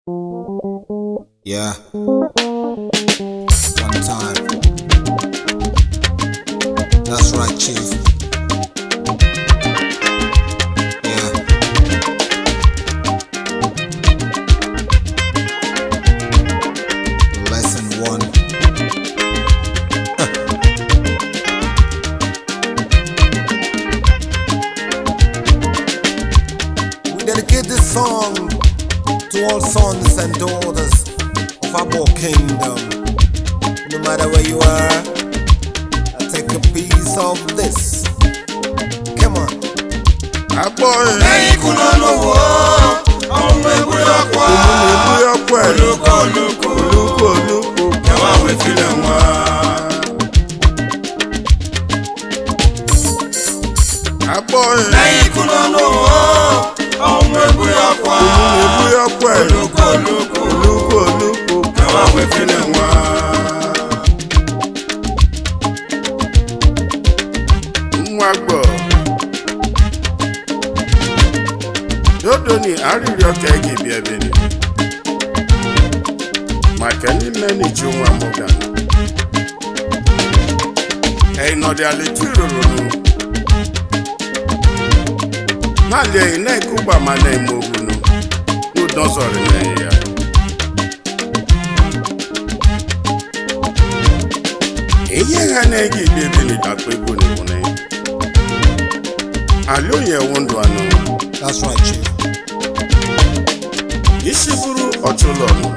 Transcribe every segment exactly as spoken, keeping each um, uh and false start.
Yeah. One time. That's right, Chief. Yeah. Lesson one. We dedicate this song to all sons and daughters of our kingdom. No matter where you are, I'll take a piece of this. Come on. Ah boy. Hey, kuna lowo, ọmọ egbe ọkwa. Olùkọ́ Olùkọ́ olùkọ́ olùkọ́ olùkọ́. Ẹwà wẹ̀fílẹ̀ wọn. Ah boy. Hey, kuna lowo, ọmọ egbe ọkwa. Olùkọ́ Olùkọ́ olùkọ́ olùkọ́ olùkọ́. Ẹwà wẹ̀fílẹ̀ wọn. Nwa gbọ́. Dodo ni arịrịọ ka ị ga-ebịa bịa. Maka n'ime n'ichi nwa m ga. Ẹ nọdị alịtụ rụrụ nụ. N'alị ị na-ekugba ma na-eme ogwu nụ. N'ụdọ zọrọ na ya. Ihe ha na-ege ibe ebe n'ịdakwa ego n'ịbụ na ya. Alị onye ewu ndụ anụ. That's right, Chief. Isi bụrụ ọchụlọ nụ.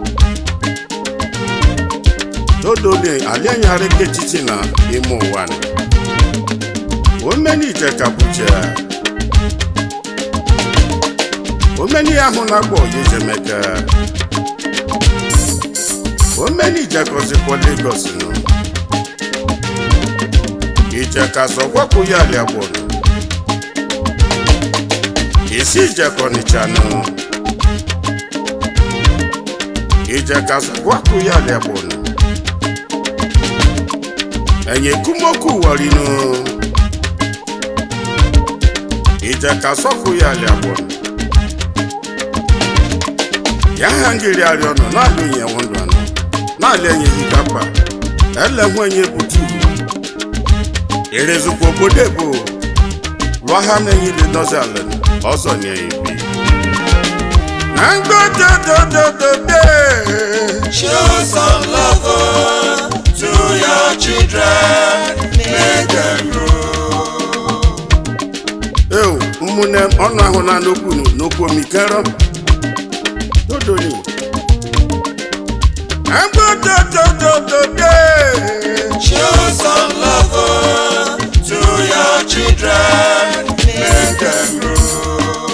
Dodo ni alianyarị kechichi na ime ụwa nụ. Omeni ije kapuche ya. Omeni ahụ na-agba oyi jemeke. Omeni ije kozikwa Lagos nụ. Ije ka zọgwakwu ya aliagbo nụ. Isi ije kọnịcha nụ. Ije ka zọgwakwu ya aliagbo nụ. Enye kumoku warinu. Ije ka soku ya liabon. Ya hangiri ariono na lunye wondwano. Na lenye hikapa. Ele mwenye butu. Erezu kwa bodebo. Wahane yili nozalen. Oso nye ibi. Nango do do do do de. Show some love to your children, make them grow. Ew, umune ọnụ ahụ na n'okwu n'okwu omikero. Dodo ni. Agbo do do do do de. Show some love to your children, make them grow.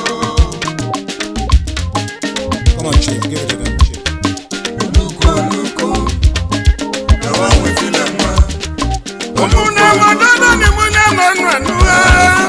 Come on, Chief. Give it to them, Chief. Olùkọ́ olùkọ́, ẹwà wẹ̀fílẹ̀ wọn. Umune madodo ni mune nanu anuwa.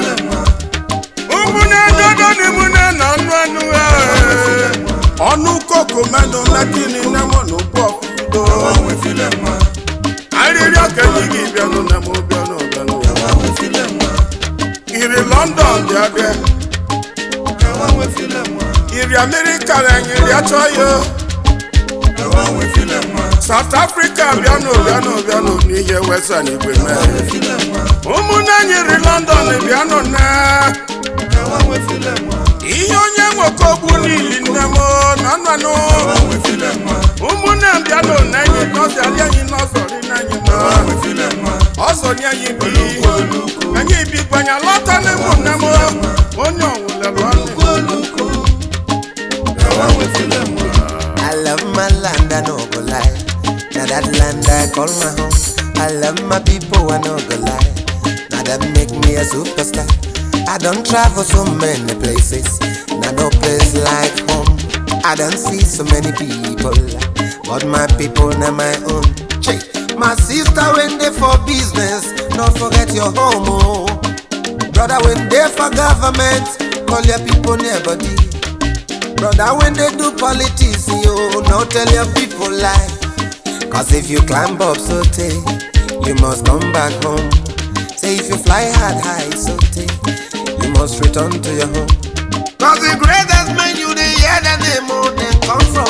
Umune dodo ni mune nanu anuwa. Ọnụ koko mẹ́nu mẹ́kìnì nẹ́mọ̀ n'ụgbọ ọkụdo. Ẹwà wẹ̀fílẹ̀ wọn. Arịrịọ kenyi gị bịanụ nẹ́mọ̀ bịanụ bịanụ. Ẹwà wẹ̀fílẹ̀ wọn. Iri London bịa bịa. Ẹwà wẹ̀fílẹ̀ wọn. Iri America renyi iri achọ yo. Ẹwà wẹ̀fílẹ̀ wọn. South Africa bịanụ bịanụ bịanụ n'ihe western igwe Ẹwà mee. wẹ̀fílẹ̀ wọn. Ụmụnne anyị iri London bịanụ na. Ẹwà wẹ̀fílẹ̀ wọn. Ihe onye nwoke ogbu n'ili nne m na nnanụ. Ẹwà wẹ̀fílẹ̀ wọn. Ụmụnne m bịanụ na enyi nọzi ali anyị nọzọrị na anyị Ẹwà ma. wẹ̀fílẹ̀ wọn. Ọzọ nye anyị bi. Olùkọ́ olùkọ́. Anyị bi gbanya lọta n'egwu nne m. Onye ọwụlelụ ọnụ. Olùkọ́. Ẹwà wẹ̀fílẹ̀ wọn. I love my land, I no go lie. Now that land I call my home. I love my people, I no go lie. Now that make me a superstar. I don't travel so many places. Now no place like home. I don't see so many people, but my people now my own. Check. My sister when they for business, don't forget your home. Oh. Brother when they for government, call your people neighbody. Brother, when they do politics, you no tell your people lie. Cause if you climb up so take, you must come back home. Say if you fly hard high so take, you must return to your home. Cause the greatest men you the hear that they more than come from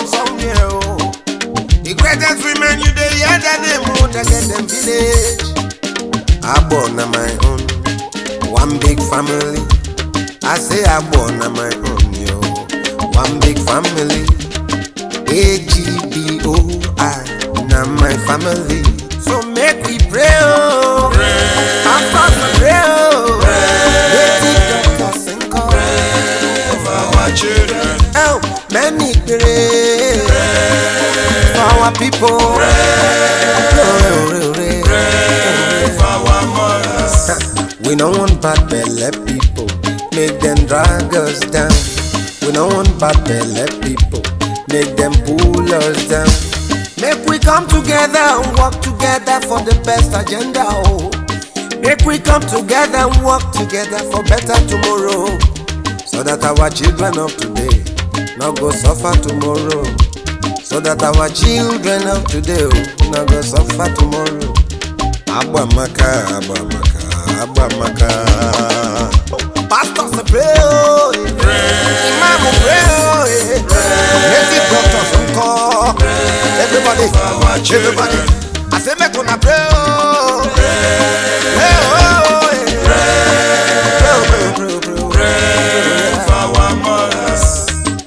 I get them village. I born on my own, one big family. I say I born on my own, yo, one big family. A G B O I, now my family. So make we pray, oh, I fast pray, oh, pray, let it go, pray for our children. Oh, many pray, pray for our people, pray, pray, pray, pray for our mothers. We don't want bad belly people, make them drag us down. We don't want bad belly people, make them pull us down. Make we come together and work together for the best agenda, oh. Make we come together and work together for better tomorrow, so that our children of today not go suffer tomorrow. So that our children of today oh, not go suffer tomorrow. Abba maka, abba maka, abba maka. Pastors pray, oh, Imam pray, oh, native doctors call. Everybody, everybody. I say make una pray, oh, pray, oh, pray, pray, pray, pray for our mothers.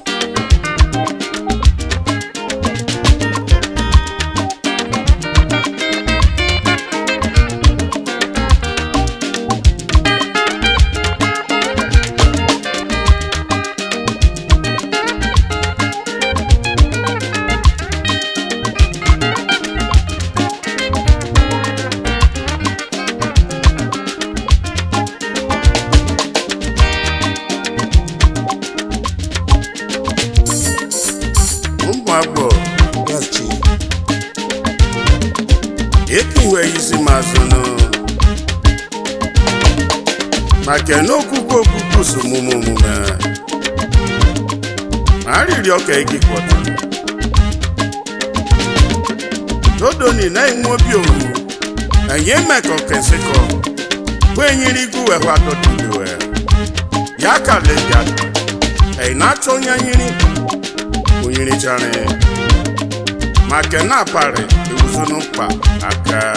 yes, chief. Ekiwe isi masono make no kuko kuku sumumu mume Mari rioka eki kwota Dodo ni na inwo bi owu Enye meko keseko Kwenyiri guwe hwa dodo Yaka leja Ei na chonya nyiri Unyiri chane Make na pare Iwuzunu pa aka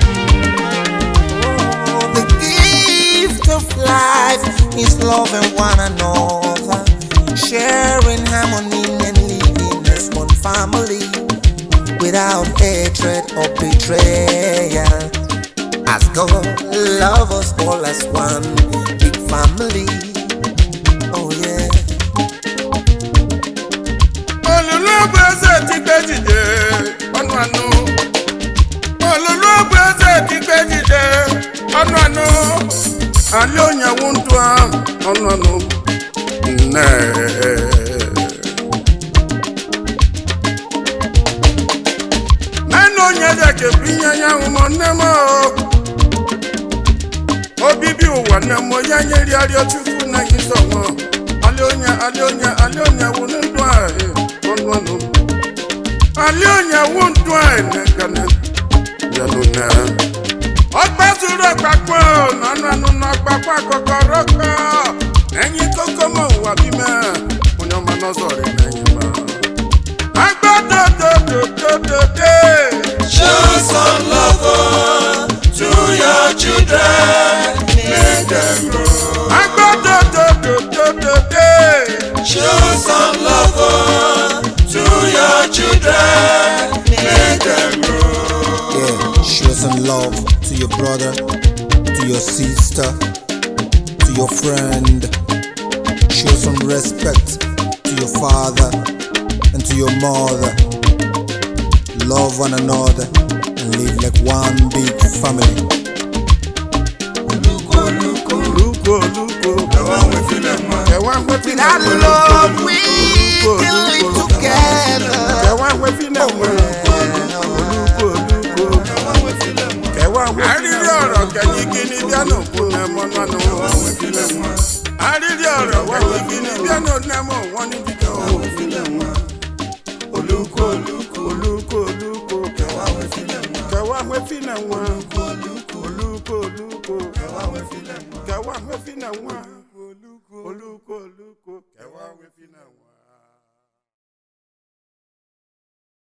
Oh, the gift of life is loving one another, sharing harmony and living as one family, without hatred or betrayal. As God love us all as one big family. Oh yeah. Alionya wundwa ono ano ne Meno nyaja ke pinya nya umonemo Obibi uwa nemo yanyeri alio chuku na kisomo Alionya alionya alionya wundwa ono ano Alionya wundwa ne kana yanuna Ọgbẹ́sùrọ̀ papọ̀ nánú ẹnu náà papọ̀ kọ̀kọ̀rọ̀ kọ̀. Ẹyin kókó mọ̀ wà bí mẹ́, mo ní ọmọ náà sọ̀rọ̀ lẹ́yìn mọ́. Agbọ́dọ̀dọ̀dọ̀dọ̀dọ̀. Show some love to your children, make them grow. Agbọ́dọ̀dọ̀dọ̀dọ̀dọ̀. Show some love to your children, make them grow. Yeah, show some love to your brother, to your sister, to your friend. Show some respect to your father and to your mother. Love one another and live like one big family. Luko, luko, Luko, luko. the one we feel them man. The one we feel That them love we can live together. The one we feel them man. Luko, luko. The one we feel them man. The one we feel them man. Ariri ọ̀rọ̀ kẹ̀yìn kìíní bí ẹnu kún ẹ̀mọ́ nánú. The one we feel them man. Ariri ọ̀rọ̀ kẹ̀yìn kìíní bí ẹnu nẹ́mọ̀ wọ́n ní jíjọ. The one we feel them man. Oluko, oluko, Oluko, oluko. the one we feel them man. The one we feel them man. Oluko, oluko, Oluko, oluko. the one we feel them man. The one we feel them man.